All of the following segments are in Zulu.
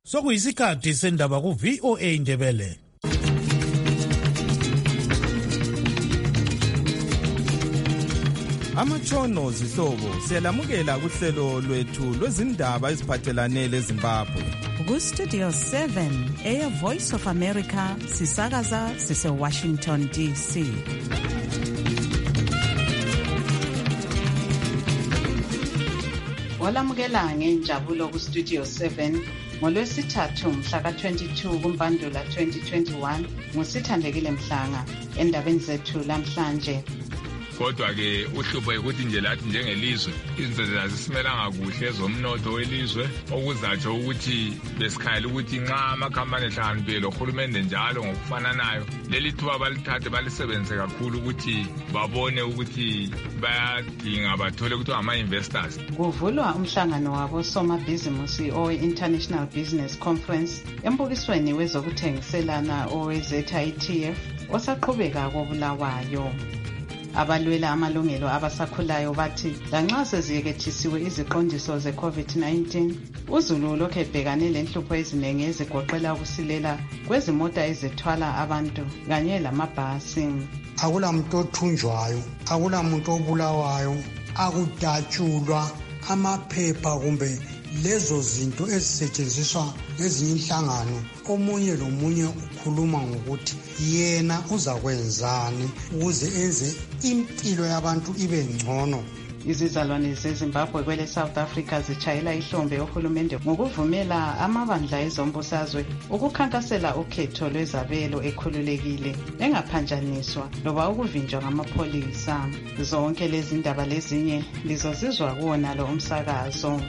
Sokuyisikhathi sendaba ku VOA Indebele. Amatshono zihlobo siyalamukela kuhlelo lwethu lwezindaba eziphathelane leZimbabwe. Ku Studio 7 Air Voice of America sisakaza sise Washington DC. Walamukela ngenjabulo ku Studio 7 ngolwesithathu mhla ka-22 kuMbandula 2021 nguSithandekile Mhlanga endabeni zethu lamhlanje. Kodwa-ke uhlupho ukuthi nje lathi njengelizwe izinto azisimelanga kuhle ezomnotho welizwe okuzatsho ukuthi besikhala ukuthi nxa amakhampani ehlakaniphilelohulumende njalo ngokufananayo leli thuba balithathe balisebenzise kakhulu ukuthi babone ukuthi bayadinga bathole ukuthi ama-investors. Kuvulwa umhlangano wabosomabhizimusi owe-International Business Conference embukisweni wezokuthengiselana owe-ZITF osaqhubeka koBulawayo. Abalwela amalungelo abasakhulayo bathi lanxa seziyekethisiwe iziqondiso ze-COVID-19 uZulu lokhu ebhekane lenhlupho eziningi ezigoqela ukusilela kwezimota ezithwala abantu kanye lamabhasi. Akulamuntu othunjwayo, akulamuntu obulawayo, akudatshulwa amaphepha kumbe lezo zinto ezisetshenziswa ngezinye inhlangano. Omunye lomunye ukhuluma ngokuthi yena uzakwenzani ukuze enze impilo yabantu ibe ngcono. Izizalwane zeZimbabwe kwele South Africa zitshayela ihlombe ohulumende ngokuvumela amabandla ezombusazwe ukukhankasela ukhetho lwezabelo ekhululekile engaphanjaniswa loba ukuvinjwa ngamapholisa. Zonke lezi ndaba lezinye lizozizwa kuwona lo umsakazo.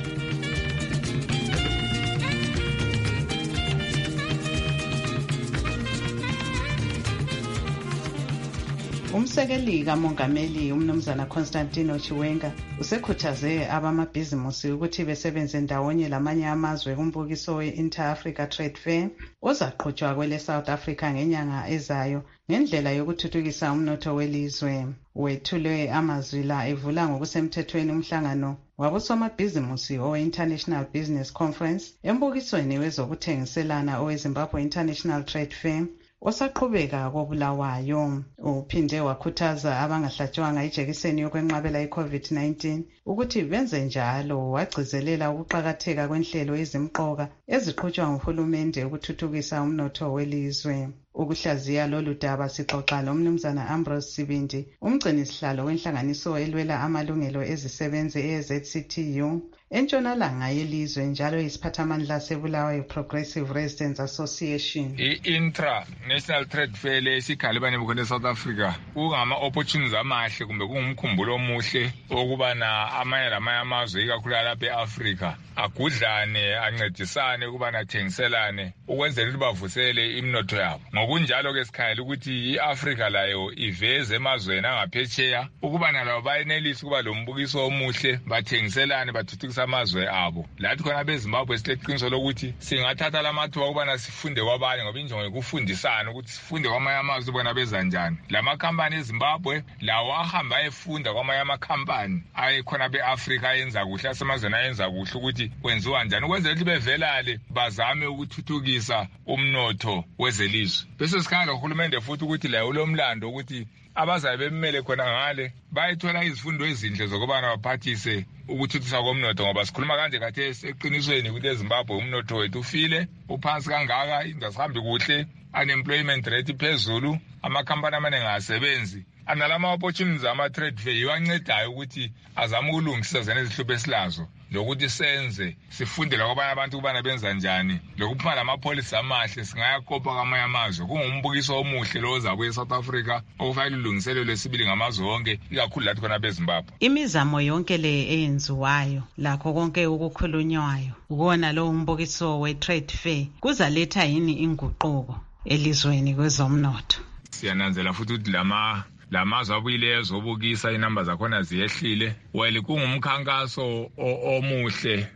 Umsekeli kamongameli umnumzana Constantino Chiwenga usekhuthaze abamabhizimusi ukuthi besebenze ndawonye lamanye amazwe kumbukiso we-Inter-Africa Trade Fair ozaqhutshwa kwele South Africa ngenyanga ezayo ngendlela yokuthuthukisa umnotho welizwe. Wethule amazwi la evula ngokusemthethweni umhlangano wabosomabhizimusi owe-International Business Conference embukisweni wezokuthengiselana owe-Zimbabwe International Trade Fair osaqhubeka koBulawayo. Uphinde wakhuthaza abangahlatshwanga ijekiseni yokwenqabela i-COVID-19 ukuthi benze njalo. Wagcizelela ukuqakatheka kwenhlelo ezimqoka eziqhutshwa nguhulumende ukuthuthukisa umnotho welizwe. Ukuhlaziya lolu daba sixoxa lomnumzana Ambrose Sibindi, umgcinisihlalo wenhlanganiso elwela amalungelo ezisebenzi e-ZCTU entshonalanga yelizwe njalo isiphathamandla seBulawayo Progressive Residents Association. I-Intra-National Trade Fair lesikhalibane bukhona eSouth Africa kungama-opportunities amahle kumbe kungumkhumbulo omuhle okubana amanye lamanye amazwe ikakhulu lapha e-Africa agudlane ancedisane ukubana athengiselane ukwenzela ukuthi bavusele imnotho yabo. Ngokunjalo-ke sikhayela ukuthi i-Africa layo iveze emazweni angaphetsheya ukubana labo bayenelisa ukuba lo mbukiso omuhle bathengiselane bathuthukisa amazwe abo. Lathi khona beZimbabwe sileqiniso lokuthi singathatha lamathuba ukubana sifunde kwabanye ngoba injongo yokufundisana ukuthi sifunde kwamanye amazwe ubona beza njani. Lamakhampani eZimbabwe lawo ahamba ayefunda kwamanye amakhampani ayekhona be-Africa ayenza kuhle asemazweni ayenza kuhle ukuthi kwenziwa njani ukwenzela ukuthi bevelale bazame ukuthuthukisa umnotho wezelizwe. Bese sikhangela uhulumende futhi ukuthi layo ulomlando ukuthi abazabe bemele khona ngale bayithola izifundo ezinhle zokubana baphathise ukuthuthukisa komnotho ngoba sikhuluma kanje khathesi eqinisweni ukuthi eZimbabwe umnotho wethu ufile uphansi kangaka indawo zihambi kuhle unemployment rate phezulu amakhampani amaningi asebenzi analama opportunities ama-trade fair iwancedayo ukuthi azame ukulungisa zena izihlupho esilazo lokuthi senze sifundela kwabanye abantu ukubana benza njani lokuphuma lamapholisa amahle singayakopa kwamanye amazwe kungumbukiso omuhle lo ozabuye eSouth Africa okufanele ulungiselelwe sibili ngamazwe onke ikakhulu lathi khona beZimbabwe. Imizamo yonke le eyenziwayo lakho konke ukukhulunywayo ukona lo umbukiso we-trade fair kuzaletha yini inguquko elizweni kwezomnotho? Siyananzela futhi ukuthi lamazwe abuyileyo ezobukisa inamba zakhona ziyehlile. Well kungumkhankaso omuhle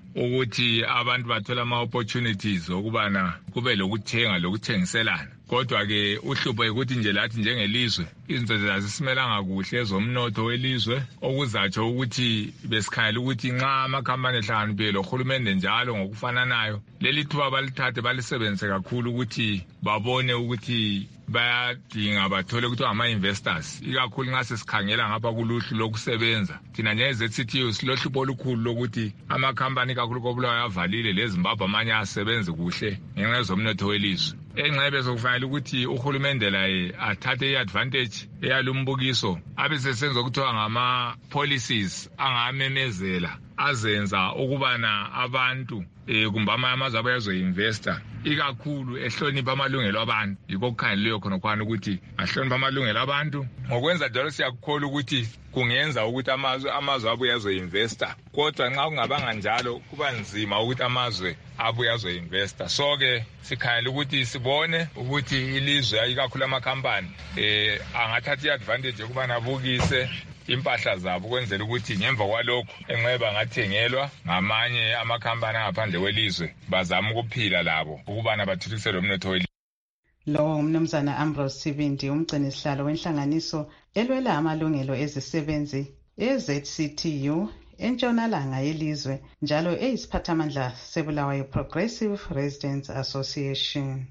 ukuthi abantu bathola ama-opportunities okubana kube lokuthenga lokuthengiselana. Kodwa-ke uhlupho ukuthi nje lathi njengelizwe izinto zazisimelanga kuhle ezomnotho welizwe, okuzatsho ukuthi besikhangela ukuthi nxa amakhampani ehlakaniphile lohulumende njalo ngokufananayo leli thuba balithathe balisebenzise kakhulu ukuthi babone ukuthi bayadinga bathole ukuthi ama-investors, ikakhulu nxa sesikhangela ngapha kuluhlu lokusebenza. Thina njenge-ZCTU silohlupho olukhulu lokuthi amakhampani ikakhulu koBulawayo avalile leZimbabwe amanye asebenzi kuhle ngenxa yezomnotho welizwe. Engxebe sokufanele ukuthi uhulumende laye athathe i-advantage eyalumbukiso abesesenza okuthiwa ngama-policies angamemezela azenza ukubana abantu kumbe amazwe abayazoinvesta ikakhulu ehlonipha amalungelo abantu. Yikho kukhangelileyo khonokwana ukuthi ahlonipha amalungelo abantu. Ngokwenza njalo siyakukholwa ukuthi kungenza ukuthi amazwe abuye azoinvesta, kodwa nxa kungabanga njalo kuba nzima ukuthi amazwe abuye azoinvesta. So-ke sikhangela ukuthi sibone ukuthi ilizwe ikakhulu amakhampani angathatha i-advantage yokubana abukise impahla zabo ukwenzela ukuthi ngemva kwalokho enxeba angathengelwa ngamanye amakhampani angaphandle kwelizwe bazama ukuphila labo ukubana bathuthukise lo mnotho welizwe. Lo umnumzana Ambrose Sibindi umgcini sihlalo wenhlanganiso elwela amalungelo ezisebenzi eZCTU entshonalanga yelizwe njalo eyisiphathamandla seBulawayo Progressive Residents Association.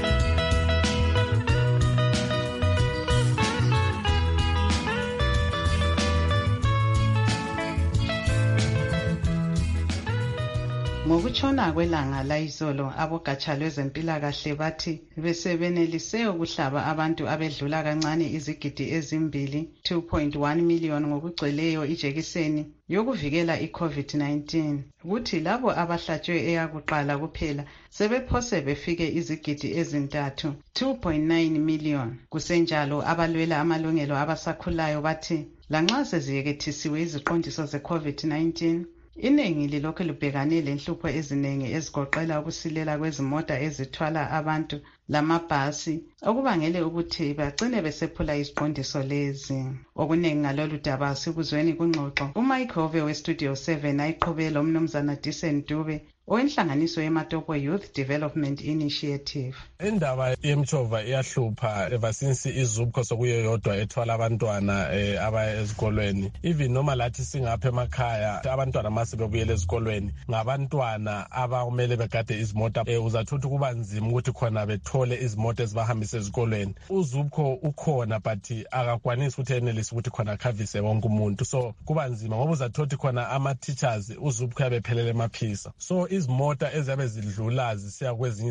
Ngokutshona kwelanga layizolo abogatsha lwezempilakahle bathi besebenelise ukuhlaba abantu abedlula kancane izigidi ezimbili 2.1 million ngokugcweleyo ijekiseni yokuvikela iCovid-19. Kuthi labo abahlatshwe eyakuqala kuphela sebephose befike izigidi ezintathu 2.9 million. Kusenjalo abalwela amalungelo abasakhulayo bathi lanxa seziyekethisiwe iziqondiso zeCovid-19 iningi lilokhu libhekane lenhlupho eziningi ezigoqela ukusilela kwezimota ezithwala abantu lamabhasi okubangele ukuthi bagcine besephula iziqondiso lezi. Okuningi ngalolu daba sikuzweni kungxoxo uMike Hove weStudio 7 ayiqhubela umnumzana Disen Dube owenhlanganiso yeMatopo Youth Development Initiative. Indaba yemtshova iyahlupha ever since iZUBCO sokuyo yodwa ethwala abantwana abaya ezikolweni. Even noma lathi singapha emakhaya abantwana mase bebuyela ezikolweni ngabantwana abakumele begade izimota uzathutha kuba nzima ukuthi khona bethole izimota ezibahambisa ezikolweni. uZUBCO ukhona but akakwanisi ukuthi enelise ukuthi khona khavise wonke umuntu, so kuba nzima ngoba uzathothi khona ama-teachers uZUBCO yabephelele emaphisa. So izimota ezabe zidlula zisiya kwezinye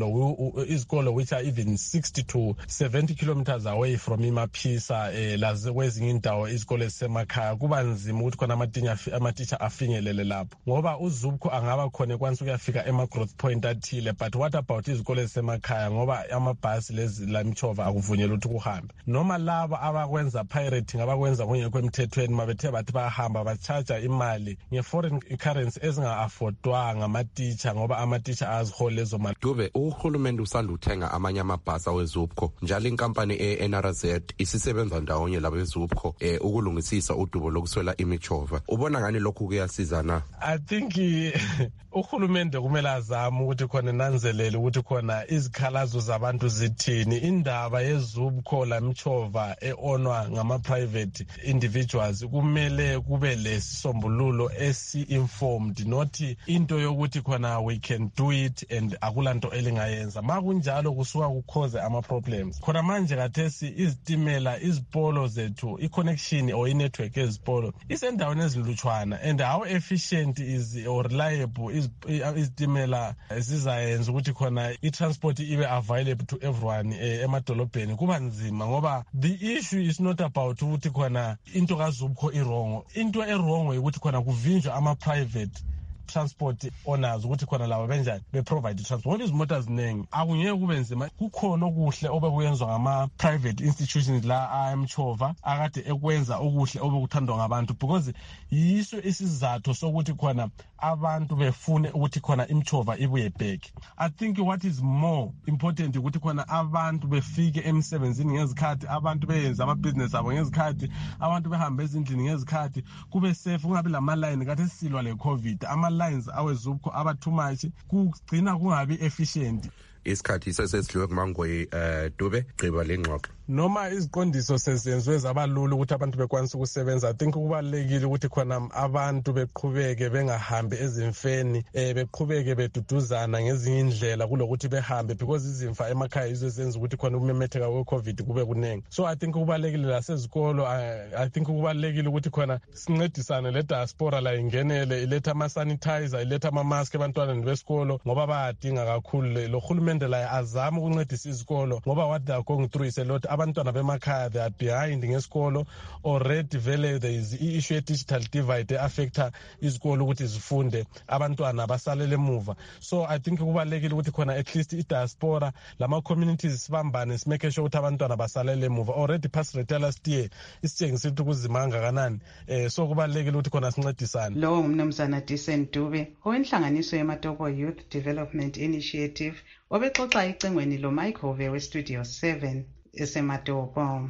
izikolo which are even 60 to 70 kilometers away from imaphisa laze kwezinye indawo izikolo ezisemakhaya kuba nzima ukuthi khona ama-teacher afinyelele lapho ngoba uZUBCO angaba khona ekwanisa ukuyafika ema-growth point athile, but what about izikolo ezisemakhaya ngoba amabhasi lezi lamtshova akuvunyelwa ukuthi kuhambe. Noma laba abakwenza pirating abakwenza kungekho emthethweni mabethe bathi bahamba bachaja imali nge-foreign currency ezinga-affordwanga ama-teacher ngoba ama-teacher azihola lezo mali. Dube, uhulumende usanda uthenga amanye amabhasi aweZUBCO njalo inkampani e-NRZ isisebenza ndawonye labeZUBCO ukulungisisa udubo lokuswela imitshova. Ubona ngani lokhu kuyasiza na? I think uhulumende kumele azame ukuthi khona nanzelele ukuthi khona izikhalazo zabantu zithini. Indaba yeZUBCO lamtshova eonwa ngama-private individuals kumele kube lesisombululo esi-informed, not into yokuthi khona we can do it and akulanto elingayenza. Makunjalo kusuka kukhoze ama-problems. Khona manje kathesi izitimela, izipolo zethu, i-connection or i-network ezipolo isendaweni ezilutshwana, and how efficient is or reliable izitimela zizayenza ukuthi khona i-transport ibe available to everyone emadolobheni kuba nzima ngoba the issue is not about ukuthi khona into kaZUBCO irongo. Into erongo ukuthi khona kuvinjwa ama-private transport owners ukuthi khona laba benjani be-provide transport ngoba izimota ziningi akungeke kube nzima. Kukhona okuhle obekuyenzwa ngama-private institutions la amtshova akade ekwenza okuhle obekuthandwa ngabantu because yiso isizathu sokuthi khona abantu befune ukuthi khona imtshova ibuye back. I think what is more important ukuthi khona abantu befike emsebenzini ngezikhathi, abantu beyenza amabhizinesi abo ngezikhathi, abantu behambe ezindlini ngezikhathi, kube safe kungabi lama-line kathi sisilwa le-COVID. ama-lines awezubco aba too much kugcina kungabi efficient. Isikhathi sesidliwe kuMangoyi Dube gqiba lengxoxo. Noma iziqondiso sezenziwe zabalula ukuthi abantu bekwanisa ukusebenza, I think kubalekile ukuthi khona abantu beqhubeke bengahambi ezimfeni beqhubeke beduduzana ngezinye indlela kulokuthi behambe because izimfa emakhaya yizo zenza ukuthi khona ukumemetheka kwe-COVID kube kuningi. So I think kubalekile lasezikolo, I think kubalekile ukuthi khona sincedisane le diaspora la ingenele iletha ama-sanitizer iletha ama-mask ebantwaneni besikolo ngoba bayadinga kakhulu. Lo hulumende la azama ukuncedisa izikolo ngoba what they are going through is a lot. Abantwana bemakhaya they are behind ngesikolo already. Vele there is issue ye-digital divide affecta izikolo ukuthi zifunde, abantwana basalele emuva. So I think kubalekile ukuthi khona at least i-diaspora lama-communities sibambane simake sure ukuthi abantwana basalele emuva. Already past rate last year isitshengisa ukuthi kuzimanga kanani, so kubalekile ukuthi khona sincedisane. Lo umnumzana Decent Dube owenhlanganiso yeMatopo Youth Development Initiative obexoxa icengweni lo Mike Hove we-Studio 7 eseMatopo.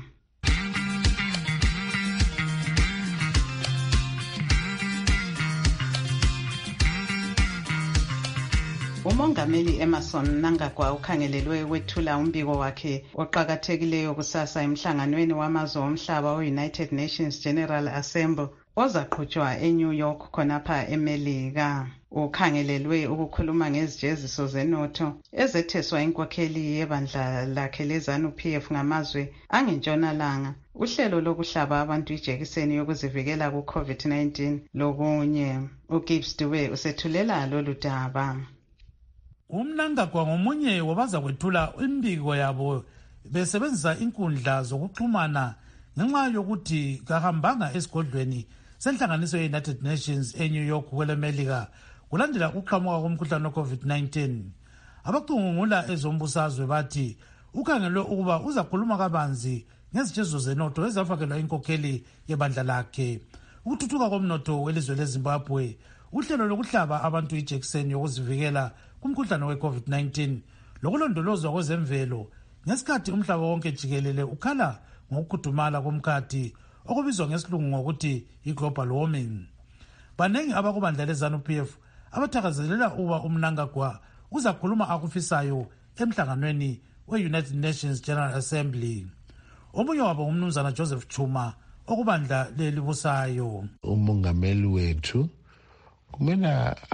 Umongameli Emmerson Mnangagwa ukhangelelwe ukwethula umbiko wakhe oqhakathekileyo kusasa emhlanganweni wamazwe omhlaba we-United Nations General Assembly ozaqhutshwa eNew York khonapha eMelika. Ukhangelelwe ukukhuluma ngezijeziso zenotho ezetheswa inkokheli yebandla lakhe leZANU-PF ngamazwe angentshonalanga, uhlelo lokuhlaba abantu ijekiseni yokuzivikela ku-COVID-19 lokunye. uGibbs Dube usethulela lolu daba. UMnangagwa ngomunye wabaza kwethula imbiko yabo besebenzisa inkundla zokuxhumana ngenxa yokuthi kahambanga esigodlweni senhlanganiso ye-United Nations eNew York kwelemelika kulandela ukuqhamuka komkhuhlane we-COVID-19. Abacungungula ezombusazwe bathi ukhangelwe ukuba uzakhuluma kabanzi ngezijeziso zenotho ezafakelwa inkokheli yebandla lakhe, ukuthuthuka komnotho welizwe leZimbabwe, uhlelo lokuhlaba abantu ijekiseni yokuzivikela kumkhuhlane we-COVID-19 lokulondolozwa kwezemvelo ngesikhathi umhlaba wonke jikelele ukhala ngokukhudumala komkhathi okubizwa ngesilungu ngokuthi i-global warming. Banengi abakubandla leZANU-PF abathakazelela uba uMnangagwa uzakhuluma akufisayo emhlanganweni we-United Nations General Assembly. Omunye wabo umnumzana Joseph Chuma okubandla lelibusayo. Umongameli wethu kumele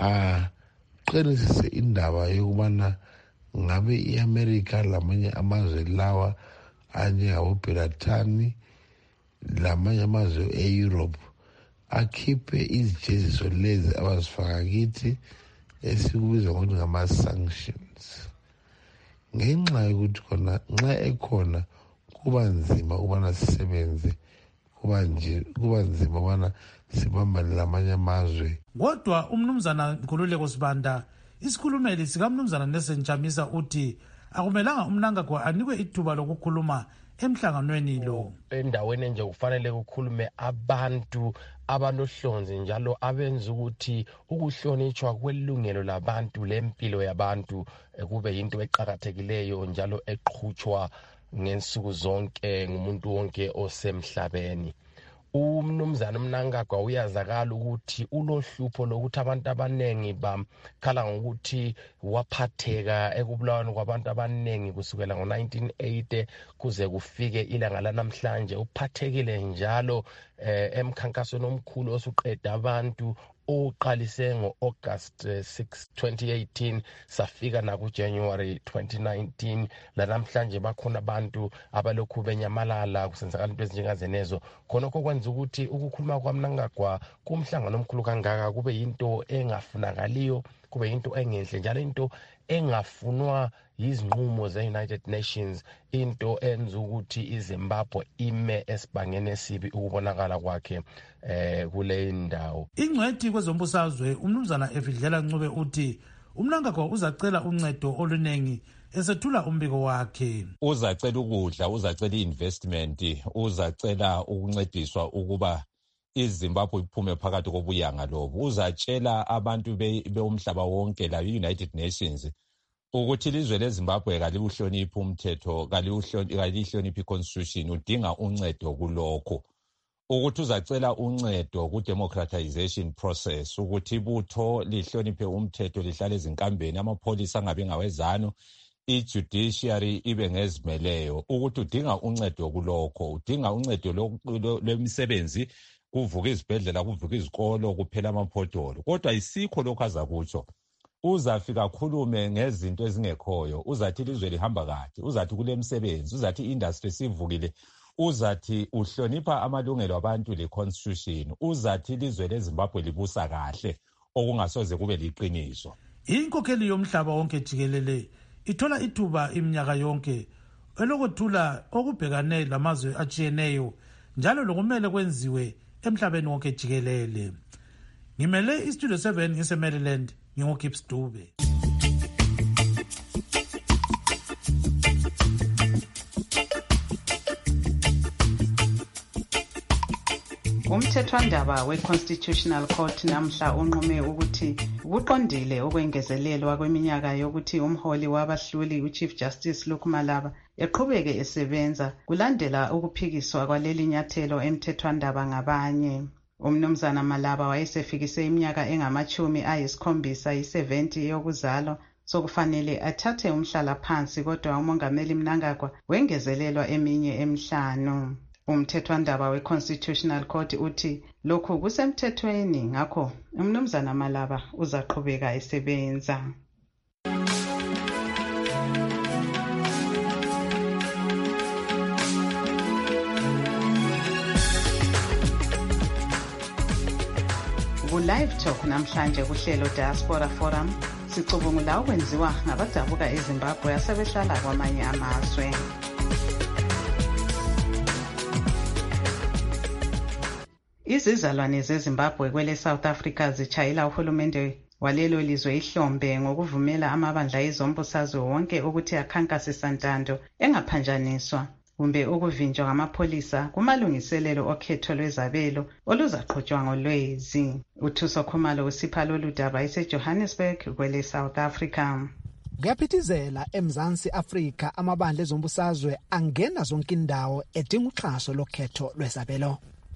aqinisekise indaba yokubana ngabe iAmerica lamanye amazwe lawa anjengabo-Britani lamanye amazwe e-Europe akhiphe izijeziso lezi abazifaka kithi esikubiza ngokuthi ngama-sanctions, ngenxa yokuthi khona nxa ekhona kuba nzima ukubana sisebenze, kuba nzima ukubana sibambane lamanye amazwe. Kodwa umnumzana Nkululeko Sibanda, isikhulumeli sikamnumzana Nelson Chamisa, uthi akumelanga uMnangagwa anikwe ithuba lokukhuluma emhlanganweni lo. Endaweni nje kufanele kukhulume abantu abanohlonze njalo abenza ukuthi ukuhlonitshwa kwelungelo labantu lempilo yabantu kube yinto eqhakathekileyo njalo eqhutshwa ngensuku zonke ngumuntu wonke osemhlabeni. Umnumzana Mnangagwa uyazakala ukuthi ulohlupho lokuthi abantu abanengi bakhala ngokuthi waphatheka ekubulaweni kwabantu abanengi kusukela ngo-1980 kuze kufike ilanga lanamhlanje. Uphathekile njalo emkhankasweni omkhulu osuqeda abantu oqalise ngo-August 6, 2018 safika nakuJanuary 2019. Lanamhlanje bakhona abantu abalokhu benyamalala kusenzakala into ezinjengazenezo. Khonokho kwenza ukuthi ukukhuluma kwaMnangagwa kumhlangano omkhulu kangaka kube yinto engafunakaliyo, kube yinto engenhle njalo into engafunwa yizinqumo ze-United Nations, into enza ukuthi iZimbabwe ime esibangeni esibi ukubonakala kwakhe kule ndawo. Ingcwethi kwezombusazwe umnumzana Efidlela Ncube uthi uMnangagwa uzacela uncedo olunengi esethula umbiko wakhe. Uzacela ukudla, uzacela i-investment, uzacela ukuncediswa ukuba iZimbabwe iphume phakathi kobuyanga lobu. Uzatshela abantu beumhlaba wonke la United Nations ukuthi ilizwe leZimbabwe kaliwuhloniphi umthetho, kalihloniphi i-constitution, udinga uncedo kulokho. ukuthi uzacela uncedo ku-democratization process ukuthi ibutho lihloniphe umthetho lihlale ezinkambeni, amapholisa angabi ngawezano, i-judiciary ibe ngezimeleyo, ukuthi udinga uncedo kulokho, udinga uncedo lwemisebenzi, kuvuka izibhedlela, kuvuka izikolo, kuphela amaphotholo. Kodwa isikho lokho azakutsho. Uzafika khulume ngezinto ezingekhoyo, uzathi ilizwe lihamba kahle, uzathi kule msebenzi, uzathi i-industry sivukile, uzathi uhlonipha amalungelo abantu le-constitution, uzathi ilizwe leZimbabwe libusa kahle, okungasoze kube liqiniso. Inkokheli yomhlaba wonke jikelele ithola ithuba iminyaka yonke elokuthula okubhekane lamazwe atshiyeneyo njalo lokumele kwenziwe emhlabeni wonke jikelele. Ngimele iStudio 7 ngise-Maryland, nginguGibbs Dube. Umthethwandaba we-Constitutional Court namhla unqume ukuthi kuqondile ukwengezelelwa kweminyaka yokuthi umholi wabahluli uChief Justice Luke Malaba eqhubeke esebenza kulandela ukuphikiswa kwaleli nyathelo emthethwandaba ngabanye. Umnumzana Malaba wayesefikise iminyaka engama-70 yokuzalwa, sokufanele athathe umhlala phansi, kodwa umongameli Mnangagwa wengezelelwa eminye emihlanu. Umthethwandaba we-Constitutional Court uthi lokhu kusemthethweni, ngakho umnumzana Malaba uzaqhubeka esebenza. Ku-Live Talk namhlanje kuhlelo Diaspora Forum sicubungula okwenziwa ngabadabuka eZimbabwe asebehlala kwamanye amazwe. Izizalwane zeZimbabwe kwele South Africa zitshayela uhulumende walelo lizwe ihlombe ngokuvumela amabandla ezombusazwe wonke ukuthi akhankase santando engaphanjaniswa kumbe ukuvinjwa ngamapholisa kumalungiselelo okhetho lwezabelo oluzaqhutshwa ngoLwezi. uThuso Khumalo usipha lolu daba eseJohannesburg kwele South Africa. Kuyaphithizela eMzansi Afrika amabandla ezombusazwe angena zonke indawo edinga uxhaso lokhetho lwezabelo.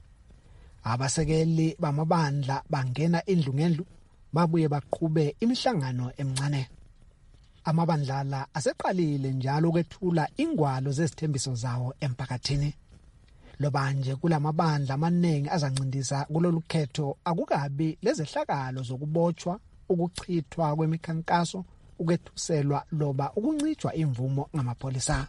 Abasekeli bamabandla bangena indlu ngendlu babuye baqhube imihlangano emncane. Amabandla la aseqalile njalo ukwethula ingwalo zezithembiso zawo emphakathini. Lobanje kulamabandla amaningi azancindisa kulolu khetho akukabi lezehlakalo zokubotshwa, ukuchithwa kwemikhankaso, ukwethuselwa loba ukuncitshwa imvumo ngamapholisa.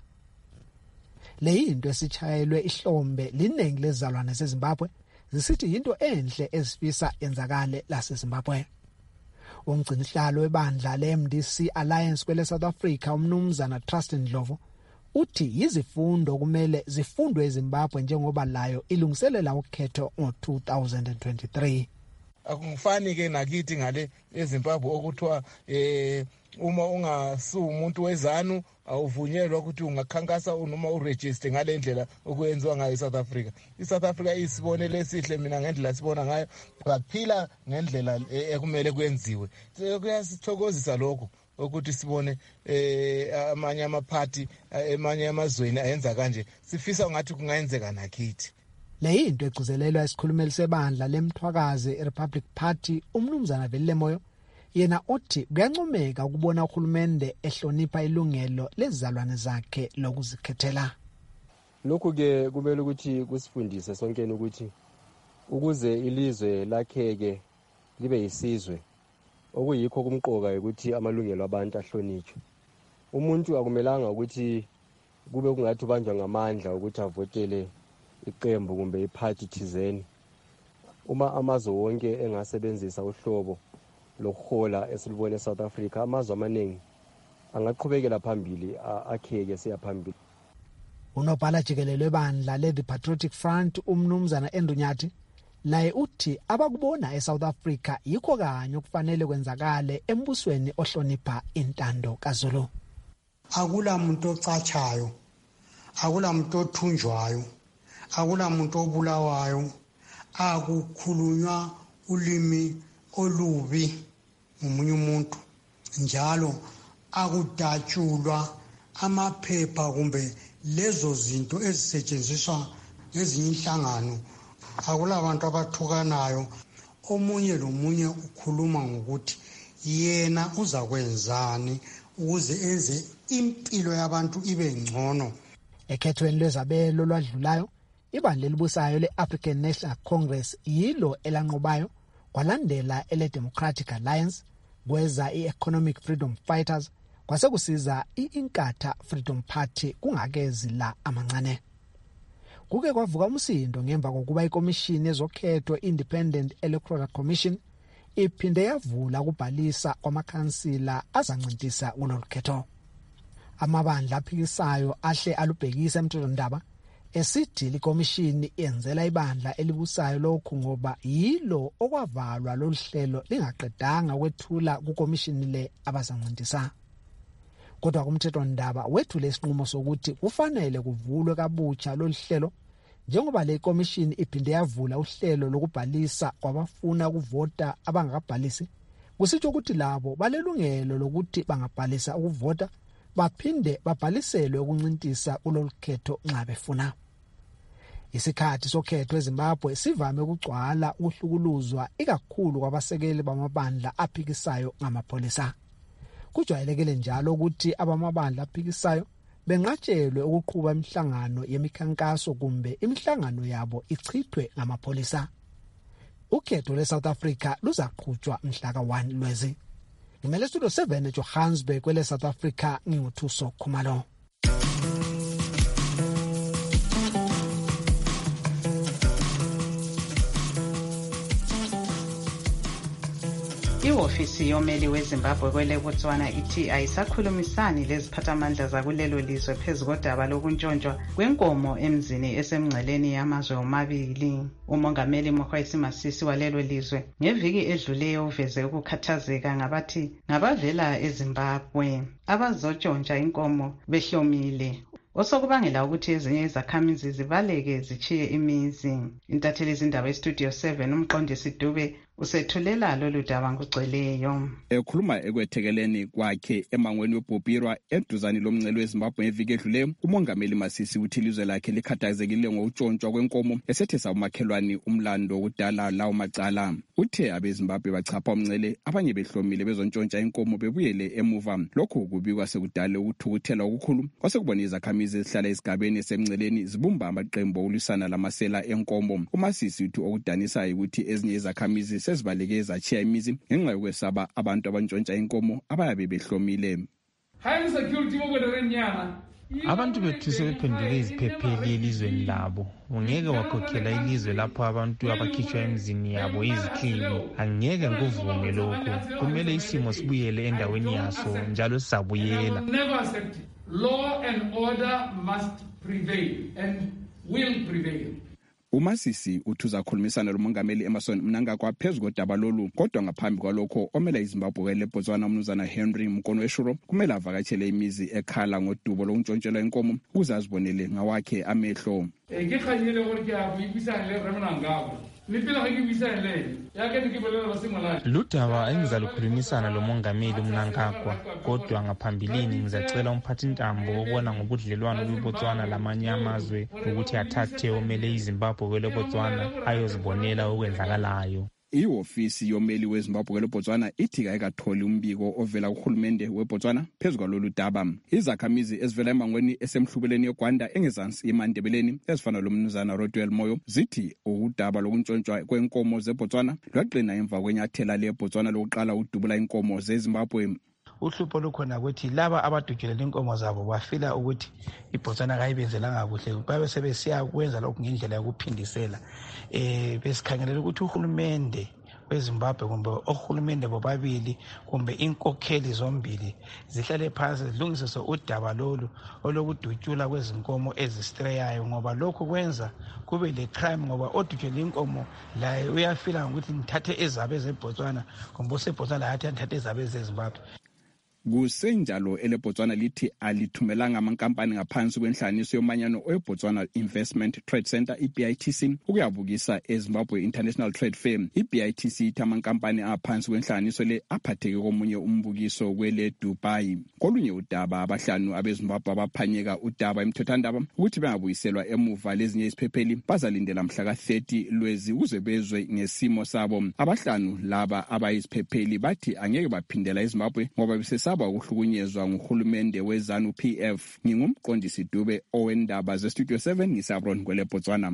Leyinto esitshayelwe ihlombe linengi lezizalwane zeZimbabwe zisithi yinto enhle ezifisa yenzakale laseZimbabwe. Umgcinihlalo webandla le-MDC Alliance kwele South Africa umnumzana Trustin Ndlovu uthi yizifundo kumele zifundwe eZimbabwe njengoba layo ilungiselela ukhetho ngo-2023. Akufani ke nakithi ngale eZimbabwe okuthiwa uma ungasumuntu wezanu awuvunyelwa ukuthi ungakhankasa noma uregister ngale ndlela okwenziwa ngayo eSouth Africa. iSouth Africa isibonele esihle mina ngendlela sibona ngayo, baphila ngendlela ekumele kwenziwe. Kuyasithokozisa lokho ukuthi sibone amanye amaphathi amanye amazweni ayenza kanje. Sifisa ngathi kungayenzeka nakithi. Leyinto egcizelelwa isikhulumeli sebandla lemthwakazi iRepublic Party umnumzana Velile Moyo, yena uthi kuyancomeka ukubona uhulumende ehlonipha ilungelo lezizalwane zakhe lokuzikhethela. Lokhu ke kumele ukuthi kusifundise sonke ukuthi ukuze ilizwe lakheke libe yisizwe okuyikho kumqoka ukuthi amalungelo abantu ahlonitshwe. Umuntu akumelanga ukuthi kube kungathi ubanjwa ngamandla ukuthi avotele iqembu kumbe iphathi thizeni. Uma amazwe wonke engasebenzisa uhlobo lokuhola esilibone eSouth Africa, amazwe amaningi angaqhubekela phambili akheke siya phambili. Unobhala jikelele webandla le-The Patriotic Front umnumzana Endunyathi laye uthi abakubona eSouth Africa yikho kanye okufanele kwenzakale embusweni ohlonipha intando kaZulu. Akula muntu ocatshayo, akula muntu othunjwayo, akula muntu obulawayo, akukhulunywa ulimi olubi umunye umuntu, njalo akudatshulwa amaphepha kumbe lezo zinto ezisetshenziswa ngezinye inhlangano akula bantu abathukanayo. Omunye lomunye ukhuluma ngokuthi yena uzakwenzani ukuze enze impilo yabantu ibe ngcono. Ekhethweni lwezabelo lwadlulayo, ibandla elibusayo le-African National Congress yilo elanqobayo, kwalandela ele-Democratic Alliance, kweza i-Economic Freedom Fighters, kwase kusiza i-Inkatha Freedom Party kungakezi la amancane. Kuke kwavuka umsindo ngemva kokuba ikomishini ezokhetho Independent Electoral Commission iphinde yavula ukubhalisa kwamakhansila azancintisa kulolu khetho. Amabandla aphikisayo ahle alubhekisa emthethwandaba esithi ikomishini yenzela ibandla elibusayo lokhu ngoba yilo okwavalwa lolu hlelo lingaqedanga ukwethula kukomishini le abazancintisa. Kodwa kumthethwandaba wethule isinqumo sokuthi kufanele kuvulwe kabutsha lolu hlelo njengoba le komishini iphinde yavula uhlelo lokubhalisa kwabafuna ukuvota abangakabhalisi. Kusitsho ukuthi labo balelungelo lokuthi bangabhalisa ukuvota baphinde babhaliselwe ukuncintisa kulolu khetho nxa befuna. Isikhathi sokhetho eZimbabwe sivame ukugcwala ukuhlukuluzwa ikakhulu kwabasekeli bamabandla aphikisayo ngamapholisa. Kujwayelekile njalo ukuthi abamabandla aphikisayo benqatshelwe ukuqhuba imihlangano yemikhankaso kumbe imihlangano yabo ichithwe ngamapholisa. Ukhetho lweSouth Africa luzaqhutshwa mhla ka-1 Lwezi. Ngimele studio 7 eJohannesburg kwele South Africa nginguthuso Khumalo. Iofisi yomeli weZimbabwe kwele Botswana ithi ayisakhulumisani leziphathamandla zakulelo lizwe phezu kodaba lokuntshontshwa kwenkomo emzini esemngceleni yamazwe omabili. Umongameli Mokgweetsi Masisi walelo lizwe ngeviki edluleyo uveze ukukhathazeka ngabathi ngabavela eZimbabwe abazotshontsha inkomo behlomile, osokubangela ukuthi ezinye izakhamizi zibaleke zichiye imizi. Intatheli izindaba eStudio 7 umqondisi Dube usethulela lolu daba ngugcweleyo. Ekhuluma ekwethekeleni kwakhe emangweni weBhobhirwa eduzane lomngcele weZimbabwe ngeviki edluleyo, umongameli Masisi uthi ilizwe lakhe likhathazekile ngokutshontshwa kwenkomo esethesa umakhelwane umlando wokudala lawo macala. Uthe abeZimbabwe bachapha umngcele, abanye behlomile bezontshontsha inkomo bebuyele emuva. Lokhu kubikwa sekudala ukuthukuthela okukhulu kwasekubona izakhamizi ezihlala esigabeni semngceleni zibumba amaqembu okulwisana lamasela enkomo. uMasisi uthi okudanisa ukuthi ezinye izakhamizi sezibaleke zachiya imizi ngenxa yokwesaba abantu abantshontsha inkomo abayabe behlomile. Abantu bethu sebephenduke iziphepheli elizweni labo. Ungeke wakhokhela ilizwe lapho abantu abakhitshwa emzini yabo iziklibi. Angeke ngikuvume lokhu. Kumele isimo sibuyele endaweni yaso njalo sisabuyela. Law and order must prevail and will prevail. uMasisi uthi uzakhulumisana lomongameli Emmerson Mnangagwa phezu kodaba lolu, kodwa ngaphambi kwalokho omela iZimbabwe leBotswana umnumzana Henry Mkonweshuro kumele avakatshele imizi ekhala ngodubo lokuntshontshelwa inkomo ukuze azibonele ngawakhe amehlo. Ngikhanyile ukuthi kuyabuyisana le Mnangagwa. Ludaba engizalukhulumisana lomongameli uMnangagwa, kodwa ngaphambilini ngizacela umphathintambo obona ngobudlelwano beBotswana lamanye amazwe ukuthi athathe omele iZimbabwe kwele Botswana ayozibonela okwenzakalayo. Iofisi yomeli weZimbabwe leBotswana ithi ayikatholi umbiko ovela kuhulumende weBotswana phezu kwalolu daba. Izakhamizi ezivela emangweni esemhlubeleni yeGwanda engezansi eMandebeleni ezifana lomnumzana Rodwell Moyo zithi udaba lokuntshontshwa kwenkomo zeBotswana lwaqina emva kwenyathela leBotswana lokuqala udubula inkomo zeZimbabwe. Uhlupho lukhona ukuthi laba abadudulela inkomo zabo bafila ukuthi iBotswana kayibenzelanga kuhle, babe sebesiya kwenza lokhu ngendlela yokuphindisela. Besikhangelela ukuthi uhulumende weZimbabwe kumbe ohulumende bobabili kumbe inkokheli zombili zihlale phansi zilungise udaba lolu olokudutshula kwezinkomo ezistreyayo, ngoba lokhu kwenza kube le crime, ngoba odutshula inkomo la uyafila ukuthi ngithathe ezabe zeBotswana kumbe useBotswana hathi ngithathe ezabe zeZimbabwe. Kusenjalo eleBotswana lithi alithumelanga amankampani ngaphansi kwenhlanganiso yomanyano eBotswana Investment Trade Center iBITC ukuyabukisa eZimbabwe International Trade Fair. iBITC ithi amankampani aphansi kwenhlanganiso le aphatheke komunye umbukiso kwele Dubai. Kolunye udaba abahlanu abeZimbabwe abaphanyeka udaba emthethwandaba ukuthi bengabuyiselwa emuva lezinye iziphepheli bazalindela mhla ka-30 Lwezi ukuze bezwe ngesimo sabo. Abahlanu laba abayiziphepheli bathi angeke baphindela eZimbabwe ngoba besesaba ukuhlukunyezwa nguhulumende weZANU PF. Ngingumqondisi Dube owendaba zeStudio 7 ngisabron kwele Botswana.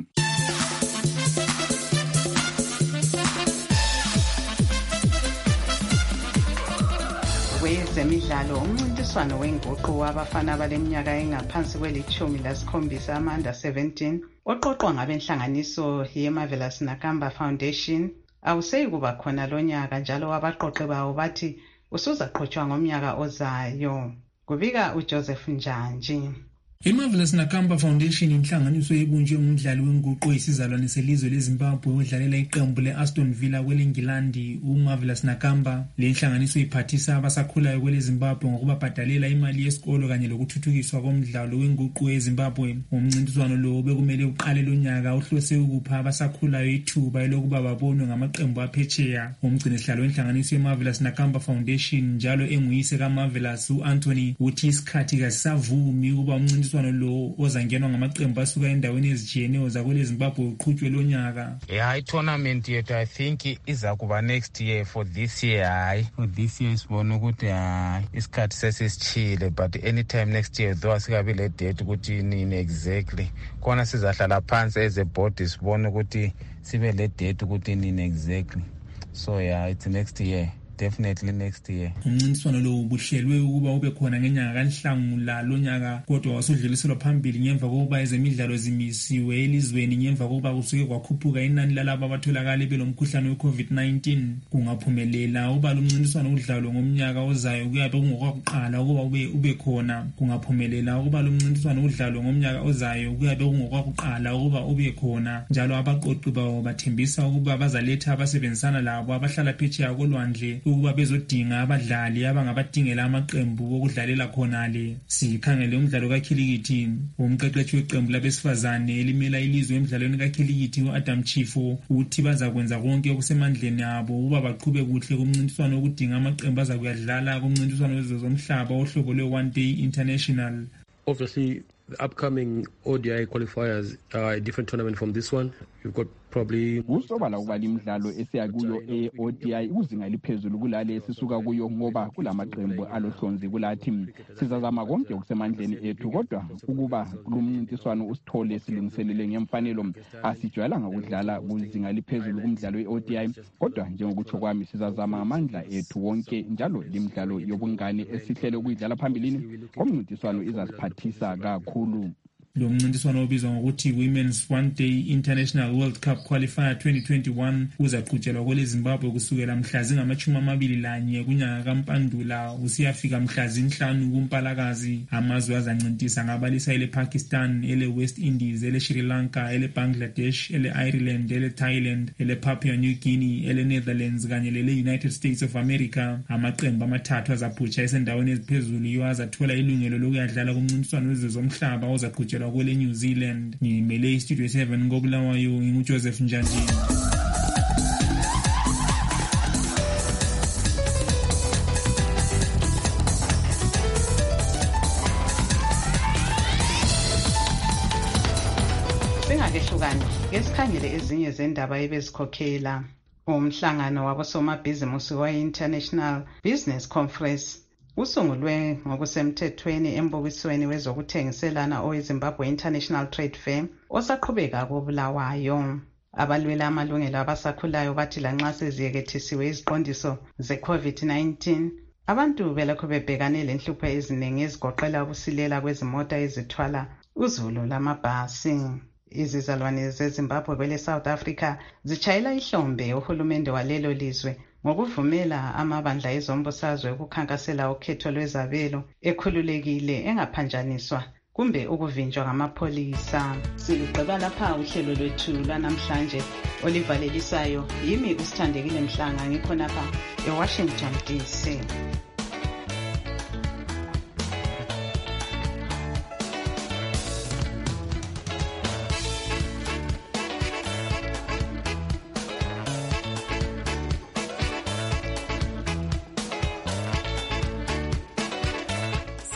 Kwezemidlalo, umncintiswano wenguqu wabafana baleminyaka engaphansi kweli-17 ama-under 17 oqoqwa ngabenhlanganiso ye-Marvelous Nakamba Foundation awuseyi kuba khona lo nyaka, njalo abaqoqi bawo bathi usuzaqhutshwa ngomnyaka ozayo. Kubika uJoseph Njanji. I-Marvelous Nakamba Foundation inhlanganiso ebunjwe ngumdlali wenguqu isizalwane selizwe leZimbabwe odlalela iqembu le-Aston Villa kwelengilandi uMarvelous Nakamba. Le nhlanganiso iphathisa abasakhulayo kweleZimbabwe ngokubabhadalela imali yesikolo kanye lokuthuthukiswa komdlalo wenguqu eZimbabwe. Umncintiswano lo bekumele uqale lo nyaka uhlose ukupha abasakhulayo ithuba elokuba babonwe ngamaqembu aphetsheya. Umgcinisihlalo wenhlanganiso ye-Marvelous Nakamba Foundation njalo enguyise kaMarvelous u-Anthony uthi isikhathi kasisavumi ukuba umncintiswano lo ozangenwa ngamaqembu asuka endaweni ezitshiyeneyo zakwele Zimbabwe uqhutshwe lo nyaka. I-tournament yethu I think iza kuba next year. For this year sibona ukuthi isikhathi sesisichile, but anytime next year though asikabi le date ukuthi nini exactly. Khona sizahlala phansi as a board sibona ukuthi sibe le date ukuthi nini exactly. So it's next year. Definitely next year. Umncintiswano lo ubuhlelwe ukuba ube khona ngenyanga kaNhlangula lo nyaka, kodwa wasudluliselwa phambili ngemva kokuba ezemidlalo zimisiwe elizweni ngemva kokuba kusuke kwakhuphuka inani lalabo abatholakala belomkhuhlane we-COVID-19. Kungaphumelela uba lo mncintiswano udlalwe ngomnyaka ozayo kuyabe kungokwakuqala ukuba ube khona. Kungaphumelela ukuba lo mncintiswano udlalwe ngomnyaka ozayo kuyabe kungokwakuqala ukuba ube khona. Njalo abaqoqi bawo bathembisa ukuba bazaletha abasebenzisana labo abahlala phetsheya kolwandle ukuba bezodinga abadlali abangabadingela amaqembu okudlalela khonale. Sikhangele umdlalo kakhilikithi. Umqeqeshi weqembu labesifazane elimela ilizwe emidlalweni kakhilikithi u-Adam Chifo uthi bazakwenza konke okusemandleni abo ukuba baqhube kuhle kumncintiswano okudinga amaqembu azakuyadlala kumncintiswano wezomhlaba ohlobo lwe-One Day International. Obviously, the upcoming ODI qualifiers are a different tournament from this one. You've got probably kusobala ukuba imidlalo esiyakuyo e-ODI uzinga liphezulu kulale esisuka kuyo ngoba kulamaqembu alohlonzi kulathi. Sizazama konke okusemandleni ethu kodwa ukuba lumncintiswano usithole silungiselele ngemfanelo. Asijwayelanga ukudlala kuzinga liphezulu kumdlalo we-ODI kodwa njengokutsho kwami sizazama amandla ethu wonke, njalo limidlalo yobungane esihlele ukuyidlala phambilini komncintiswano izasiphathisa kakhulu. Lo mncintiswano obizwa ngokuthi Women's One Day International World Cup Qualifier 2021 uzaqhutshelwa kwele Zimbabwe kusukela mhla zingama-21 kunyaka kaMpandula usiyafika mhla zinhlanu kuMpalakazi. Amazwe azancintisa ngabalisa ele-Pakistan, ele-West Indies, ele-Sri Lanka, ele-Bangladesh, ele-Ireland, ele-Thailand, ele-Papua New Guinea, ele-Netherlands kanye lele-United States of America. Amaqembu amathathu azaphutsha esendaweni eziphezulu yiwo azathola ilungelo lokuyadlala kumncintiswano wezomhlaba ozaqhutshelwa kwele New Zealand. Ngimele iStudio 7 ngobulawayo nginguJoseph Njanji. Singakehlukani ngesikhangele ezinye zendaba ebezikhokhela. Umhlangano wabosomabhizimusi wa-International Business Conference usungulwe ngokusemthethweni embukisweni wezokuthengiselana oweZimbabwe International Trade Fair osaqhubeka koBulawayo. Abalwela amalungelo abasakhulayo bathi lanxa seziyekethisiwe iziqondiso ze-COVID-19 abantu belokhu bebhekane lenhlupho eziningi ezigoqela ukusilela kwezimota ezithwala uzulu lamabhasi. Izizalwane zeZimbabwe kwele South Africa zitshayela ihlombe uhulumende walelo lizwe ngokuvumela amabandla ezombusazwe ukukhankasela ukhetho lwezabelo ekhululekile engaphanjaniswa kumbe ukuvinjwa ngamapholisa. Siluqeba lapha uhlelo lwethu lwanamhlanje olivalelisayo yimi uSithandekile Mhlanga ngikhonapha eWashington DC.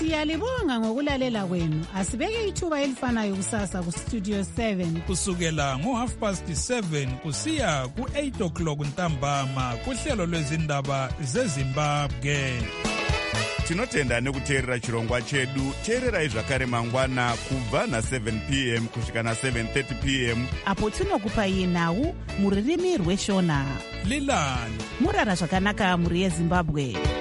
Siyalibonga ngokulalela kwenu. Asibeke ithuba elifanayo kusasa ku Studio 7 kusukela ngo7:30 kusiya ku8:00 ntambama kuhlelo lwezindaba zeZimbabwe. Tinotenda nekuteerera chirongwa chedu. Teererai zvakare mangwana kubva na7 p.m. kusvika na7:30 p.m. apo tinokupai nhau muririmi rweshona. Lilani murara zvakanaka muri yeZimbabwe.